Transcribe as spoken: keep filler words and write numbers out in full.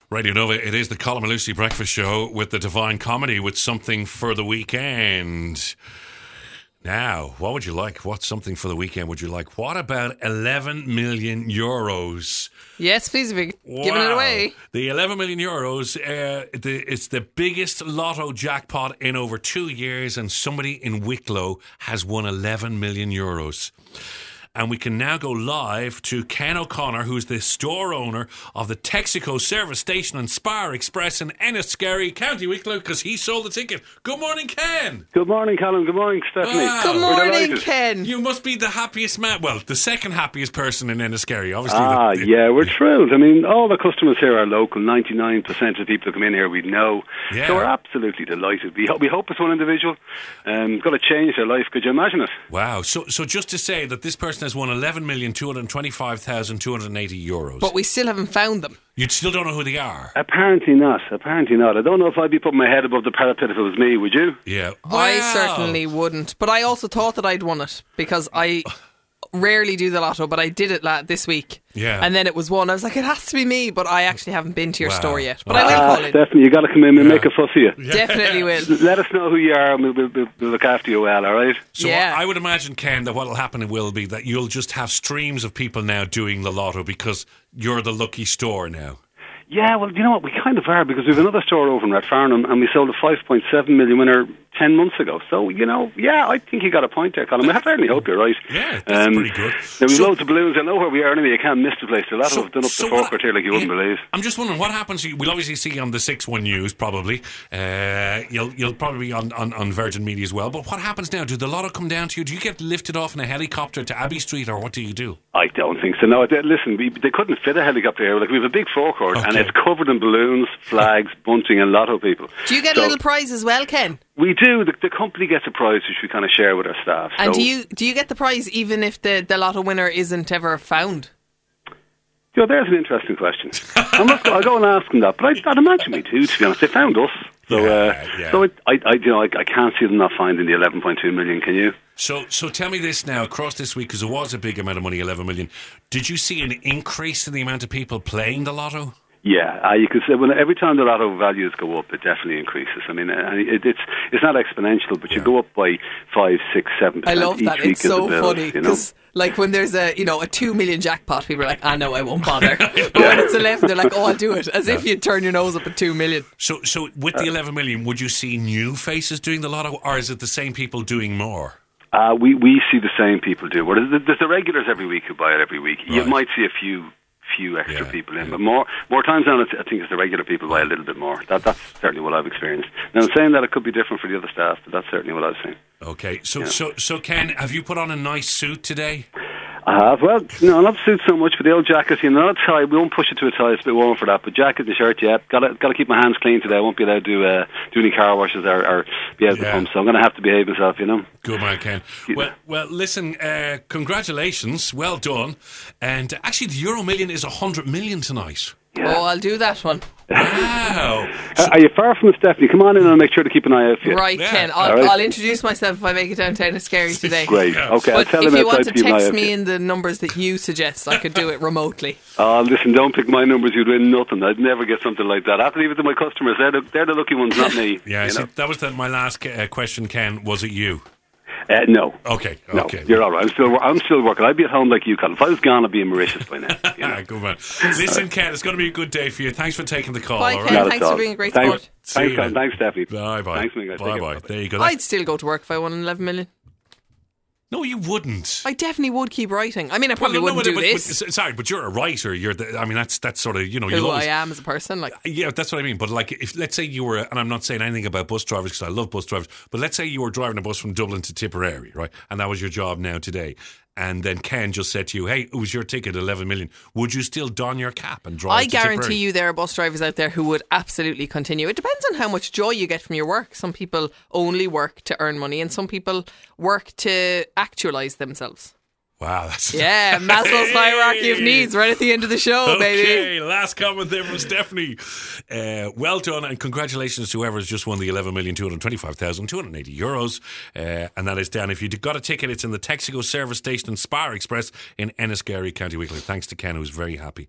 Radio Nova, it is the Colin and Lucy Breakfast Show with the Divine Comedy with something for the weekend. Now, what would you like? What's something for the weekend would you like? What about eleven million euros? Yes, please, be Wow. giving it away. The eleven million euros, uh, the, it's the biggest lotto jackpot in over two years, and somebody in Wicklow has won eleven million euros. And we can now go live to Ken O'Connor, who's the store owner of the Texaco service station and Spar Express in Enniskerry, County Wicklow, because he sold the ticket. Good morning, Ken. Good morning, Callum. Good morning, Stephanie. Wow. Good We're morning, delighted. Ken. You must be the happiest man. Well, the second happiest person in Enniskerry, obviously. Ah, the, the, yeah, we're thrilled. I mean, all the customers here are local. ninety-nine percent of the people who come in here we know. Yeah. So we're absolutely delighted. We, ho- we hope it's one individual um, got to change their life. Could you imagine it? Wow. So, so just to say that this person has won eleven million two hundred twenty-five thousand two hundred eighty euros. But we still haven't found them. You still don't know who they are. Apparently not. Apparently not. I don't know if I'd be putting my head above the parapet if it was me, would you? Yeah. I Wow. certainly wouldn't. But I also thought that I'd won it because I rarely do the lotto, but I did it la- this week. Yeah. And then it was one. I was like, it has to be me, but I actually haven't been to your Wow. store yet. But Wow. I will Ah, call in. Stephanie, you got to come in and make a fuss of you. Definitely will. Let us know who you are and we'll, we'll, we'll we'll look after you well, all right? So Yeah. I would imagine, Ken, that what will happen will be that you'll just have streams of people now doing the lotto because you're the lucky store now. Yeah, well, you know what? We kind of are because we have another store over in Rathfarnham and we sold a five point seven million winner ten months ago. So, you know, yeah, I think you got a point there, Colin. I certainly hope you're right. Yeah, that's pretty good. Now, we've So- loads of balloons. I know where we are anyway. You can't miss the place. A lot So- of done up so the what- forecourt here like you wouldn't yeah, believe. I'm just wondering what happens. We'll obviously see you on the six one News, probably. Uh, you'll you'll probably be on, on, on Virgin Media as well. But what happens now? Do the lotto come down to you? Do you get lifted off in a helicopter to Abbey Street, or what do you do? I don't think so. No, they, listen, we, they couldn't fit a helicopter here. Like, we have a big forecourt and Okay. it's covered in balloons, flags, bunting and lotto people. Do you get So a little prize as well, Ken? We do. The, the company gets a prize which we kind of share with our staff. And so, do you do you get the prize even if the, the lotto winner isn't ever found? You know, there's an interesting question. I'm not, I'll go and ask them that, but I'd, I'd imagine me too, to be honest. They found us. So, Yeah, uh, yeah. so it, I, I, you know, I, I can't see them not finding the eleven point two million, can you? So so tell me this now, across this week, because it was a big amount of money, eleven million. Did you see an increase in the amount of people playing the lotto? Yeah, uh, you can say when every time the lotto values go up, it definitely increases. I mean, uh, it, it's it's not exponential, but you go up by five, six, seven I percent love each that. week It's of so the bill, funny you know? because, like, when there's a you know a two million jackpot, people are like, "I know I won't bother." But when it's eleven, they're like, "Oh, I'll do it," as if you'd turn your nose up at two million. So so with the eleven million, would you see new faces doing the lotto, or is it the same people doing more? Uh, we we see the same people do. Well, there's, there's the regulars every week who buy it every week. You Right. might see a few few extra Yeah, people in, yeah. but more more times than not, I think it's the regular people buy a little bit more. That that's certainly what I've experienced. Now, I'm saying that it could be different for the other staff, but that's certainly what I've seen. Okay, so so so Ken, have you put on a nice suit today? I have. Well, no, not suit so much, but the old jacket, you know, not a tie. We won't push it to a tie. It's a bit warm for that. But jacket and shirt, yeah. Got to got to keep my hands clean today. I won't be allowed to uh, do any car washes or, or be out Yeah. the pump. So I'm going to have to behave myself, you know. Good man, Ken. Well, well, listen. Uh, congratulations, well done. And actually, the Euro Million is a hundred million tonight. Oh, I'll do that one. Wow. Uh, are you far from it, Stephanie? Come on in and I'll make sure to keep an eye out for you. Right, Yeah. Ken. I'll, All right. I'll introduce myself if I make it down to Enniskerry today. Great. Yeah. Okay, I'll But tell if him you want outside to keep an eye text out for me you. in the numbers that you suggest, I could do it remotely. Oh, listen, don't pick my numbers. You'd win nothing. I'd never get something like that. I have to leave it to my customers. They're the, they're the lucky ones, not me. Yeah, you see, know? that was the, my last uh, question, Ken. Was it you? Uh, no. Okay, No, okay. you're all right. I'm still, I'm still working. I'd be at home like you, Colin. If I was gone, I'd be in Mauritius by now. You know? Ah, good man. Listen, Ken, it's going to be a good day for you. Thanks for taking the call. Bye, all Ken. right? Not at Thanks for all. being a great thanks, sport. See Thanks, you Colin. then. Thanks, Stephanie. Bye bye. Thanks, guys. Bye Take bye. care. There you go. I'd still go to work if I won eleven million. No, you wouldn't. I definitely would keep writing. I mean, I Well, probably no, no, wouldn't but- do but- this. but- sorry, but you're a writer. You're. The, I mean, that's that's sort of you know. You'll Who always, I am as a person, like Yeah, that's what I mean. But like, if let's say you were, and I'm not saying anything about bus drivers because I love bus drivers, but let's say you were driving a bus from Dublin to Tipperary, right? And that was your job now today. And then Ken just said to you, "Hey, it was your ticket, eleven million. Would you still don your cap and drive?" I to guarantee Tipperary? you there are bus drivers out there who would absolutely continue. It depends on how much joy you get from your work. Some people only work to earn money and some people work to actualise themselves. Wow, that's Yeah, Maslow's hierarchy of needs right at the end of the show, baby. Okay, last comment there from Stephanie. Uh, well done and congratulations to whoever has just won the eleven million two hundred twenty-five thousand two hundred eighty euros. Uh, and that is down. If you've got a ticket, it's in the Texaco service station and Spar Express in Enniskerry, County Wicklow. Thanks to Ken, who's very happy.